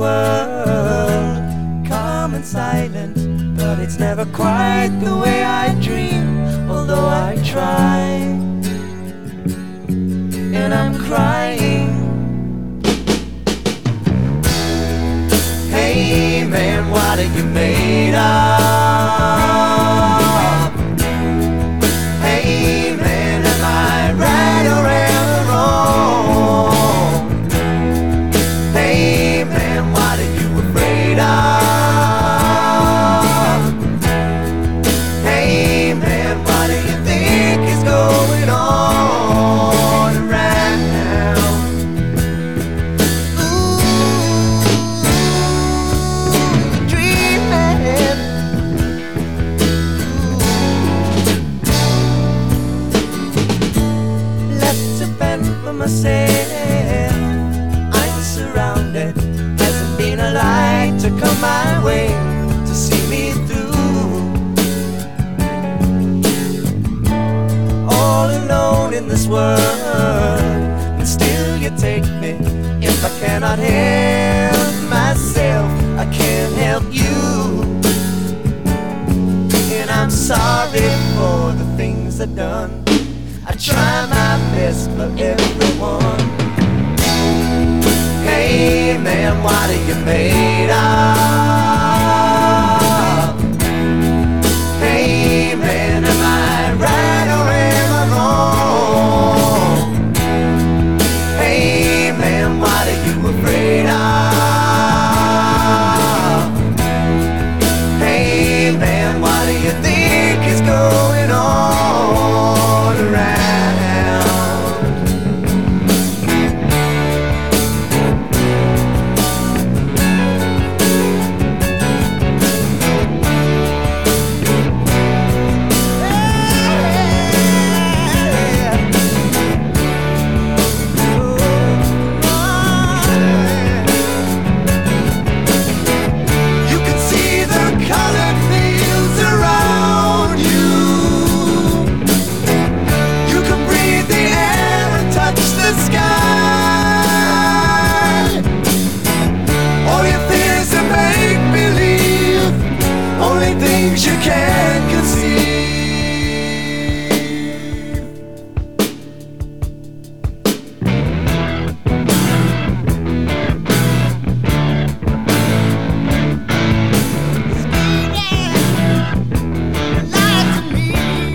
world, calm and silent, but it's never quite the way I dream. Although I try, and I'm crying. Hey man, what are you made of? Hey man, am I right or am I wrong? Hey man, what are you afraid of? Hey man, what do you think is going on around? Ooh, dreaming. Left to fend for myself, I'm surrounded. Hasn't been a light to come my way to see me through. All alone in this world, and still you take me. If I cannot help myself, I can't help you. And I'm sorry for the things I've done. I try my best for everyone. Hey man, what are you made of? Hey man, am I right or am I wrong? Hey man, what are you afraid of? Hey man, what do you think is going on around? You can't conceive. Lie to me.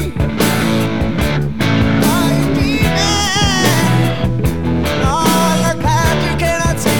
Are you dreaming? All the path you cannot see.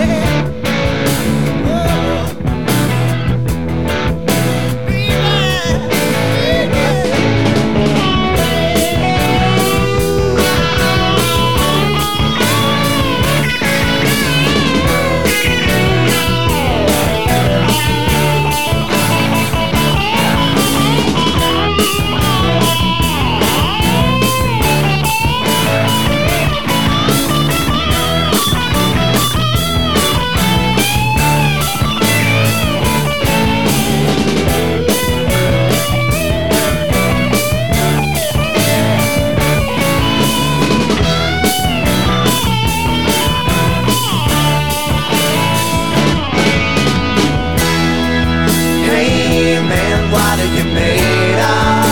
What are you made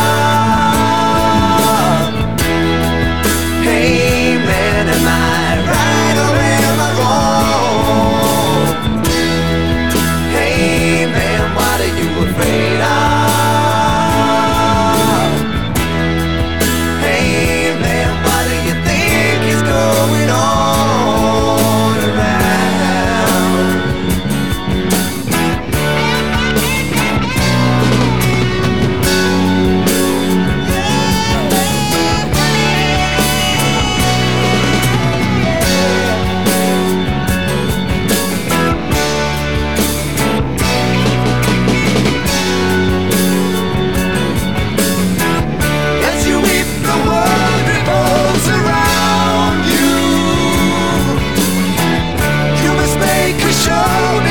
of? Hey man, am I right or am I wrong? Hey man, what are you afraid of? Hey man, what do you think is going on around? Show